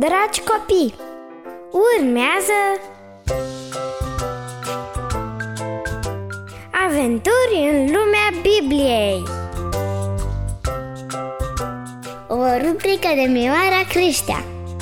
Dragi copii, urmează Aventuri în lumea Bibliei, o rubrică de Mioara Creștea.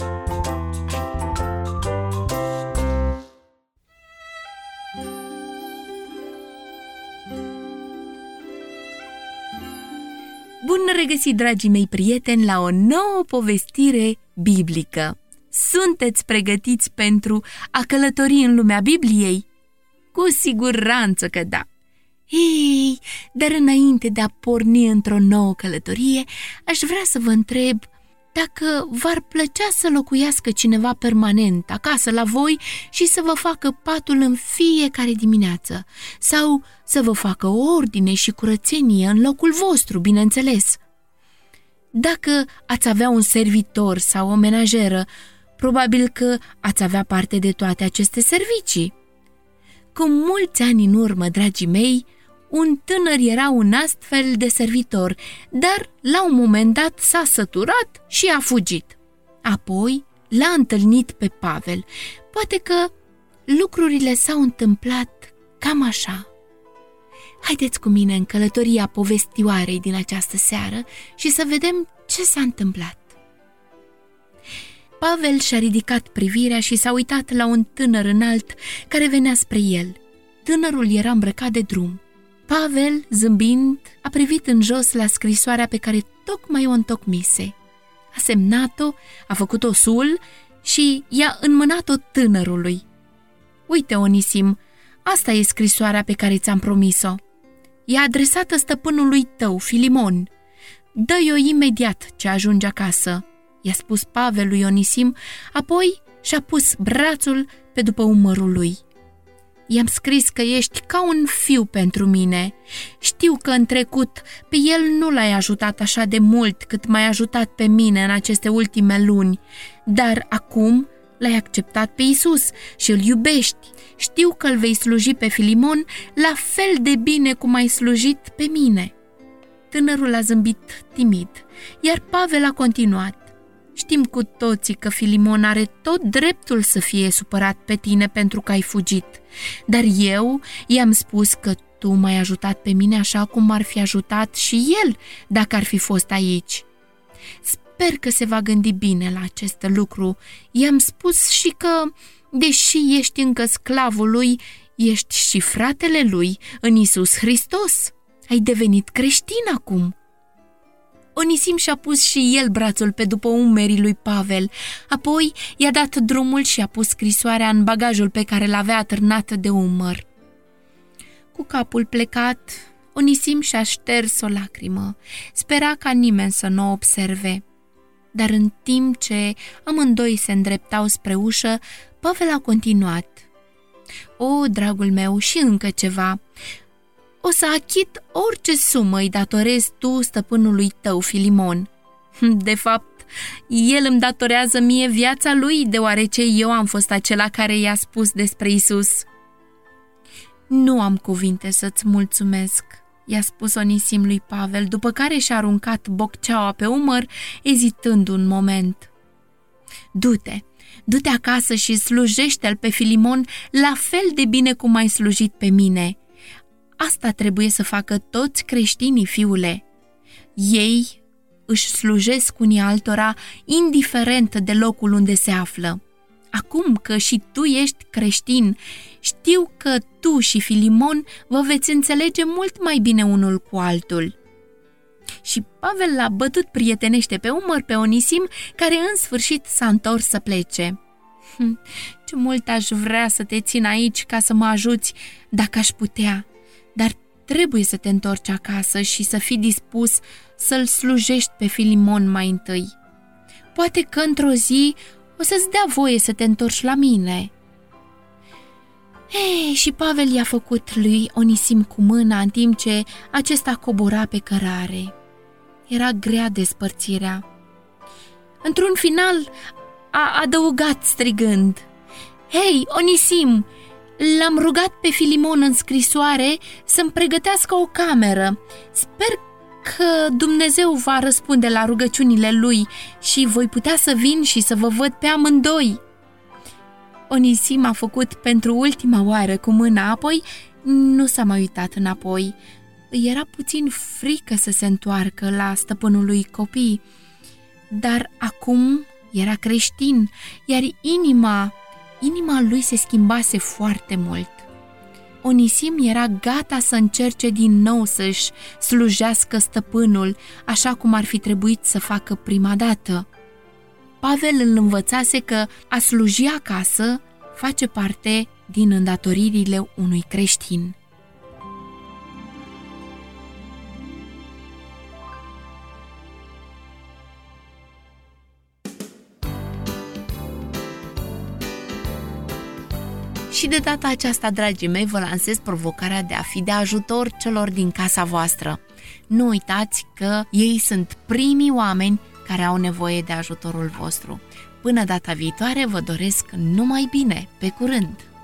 Bun regăsit, dragii mei prieteni, la o nouă povestire biblică. Sunteți pregătiți pentru a călători în lumea Bibliei? Cu siguranță că da! Ei, dar înainte de a porni într-o nouă călătorie, aș vrea să vă întreb dacă v-ar plăcea să locuiască cineva permanent acasă la voi și să vă facă patul în fiecare dimineață, sau să vă facă ordine și curățenie în locul vostru, bineînțeles. Dacă ați avea un servitor sau o menajeră, probabil că ați avea parte de toate aceste servicii. Cu mulți ani în urmă, dragii mei, un tânăr era un astfel de servitor, dar la un moment dat s-a săturat și a fugit. Apoi l-a întâlnit pe Pavel. Poate că lucrurile s-au întâmplat cam așa. Haideți cu mine în călătoria povestioarei din această seară și să vedem ce s-a întâmplat. Pavel și-a ridicat privirea și s-a uitat la un tânăr înalt care venea spre el. Tânărul era îmbrăcat de drum. Pavel, zâmbind, a privit în jos la scrisoarea pe care tocmai o întocmise. A semnat-o, a făcut osul și i-a înmânat-o tânărului. Uite, Onisim, asta e scrisoarea pe care ți-am promis-o. E adresată stăpânului tău, Filimon. Dă-i-o imediat ce ajungi acasă, i-a spus Pavel lui Onisim, apoi și-a pus brațul pe după umărul lui. I-am scris că ești ca un fiu pentru mine. Știu că în trecut pe el nu l-ai ajutat așa de mult cât m-ai ajutat pe mine în aceste ultime luni, dar acum l-ai acceptat pe Iisus și îl iubești. Știu că îl vei sluji pe Filimon la fel de bine cum ai slujit pe mine. Tânărul a zâmbit timid, iar Pavel a continuat. Știm cu toții că Filimon are tot dreptul să fie supărat pe tine pentru că ai fugit, dar eu i-am spus că tu m-ai ajutat pe mine așa cum m-ar fi ajutat și el dacă ar fi fost aici. Sper că se va gândi bine la acest lucru. I-am spus și că, deși ești încă sclavul lui, ești și fratele lui în Iisus Hristos. Ai devenit creștin acum. Onisim și-a pus și el brațul pe după umerii lui Pavel, apoi i-a dat drumul și a pus scrisoarea în bagajul pe care l-avea atârnat de umăr. Cu capul plecat, Onisim și-a șters o lacrimă. Spera ca nimeni să nu o observe. Dar în timp ce amândoi se îndreptau spre ușă, Pavel a continuat. O, dragul meu, și încă ceva. O să achit orice sumă îi datorezi tu stăpânului tău, Filimon. De fapt, el îmi datorează mie viața lui, deoarece eu am fost acela care i-a spus despre Iisus. Nu am cuvinte să-ți mulțumesc, i-a spus Onisim lui Pavel, după care și-a aruncat bocceaua pe umăr, ezitând un moment. Du-te acasă și slujește-l pe Filimon la fel de bine cum ai slujit pe mine. Asta trebuie să facă toți creștinii, fiule. Ei își slujesc unii altora indiferent de locul unde se află. Acum că și tu ești creștin, știu că tu și Filimon vă veți înțelege mult mai bine unul cu altul. Și Pavel l-a bătut prietenește pe umăr pe Onisim, care în sfârșit s-a întors să plece. Ce mult aș vrea să te țin aici ca să mă ajuți dacă aș putea. Dar trebuie să te întorci acasă și să fii dispus să-l slujești pe Filimon mai întâi. Poate că într-o zi o să-ți dea voie să te întorci la mine. Și Pavel i-a făcut lui Onisim cu mâna în timp ce acesta cobora pe cărare. Era grea despărțirea. Într-un final a adăugat strigând: Hei, Onisim! L-am rugat pe Filimon în scrisoare să-mi pregătească o cameră. Sper că Dumnezeu va răspunde la rugăciunile lui și voi putea să vin și să vă văd pe amândoi. Onisim a făcut pentru ultima oară cu mâna, apoi nu s-a mai uitat înapoi. Îi era puțin frică să se întoarcă la stăpânul lui copii, dar acum era creștin, iar inima lui se schimbase foarte mult. Onisim era gata să încerce din nou să-și slujească stăpânul, așa cum ar fi trebuit să facă prima dată. Pavel îl învățase că a sluji acasă face parte din îndatoririle unui creștin. Și de data aceasta, dragii mei, vă lansez provocarea de a fi de ajutor celor din casa voastră. Nu uitați că ei sunt primii oameni care au nevoie de ajutorul vostru. Până data viitoare, vă doresc numai bine. Pe curând!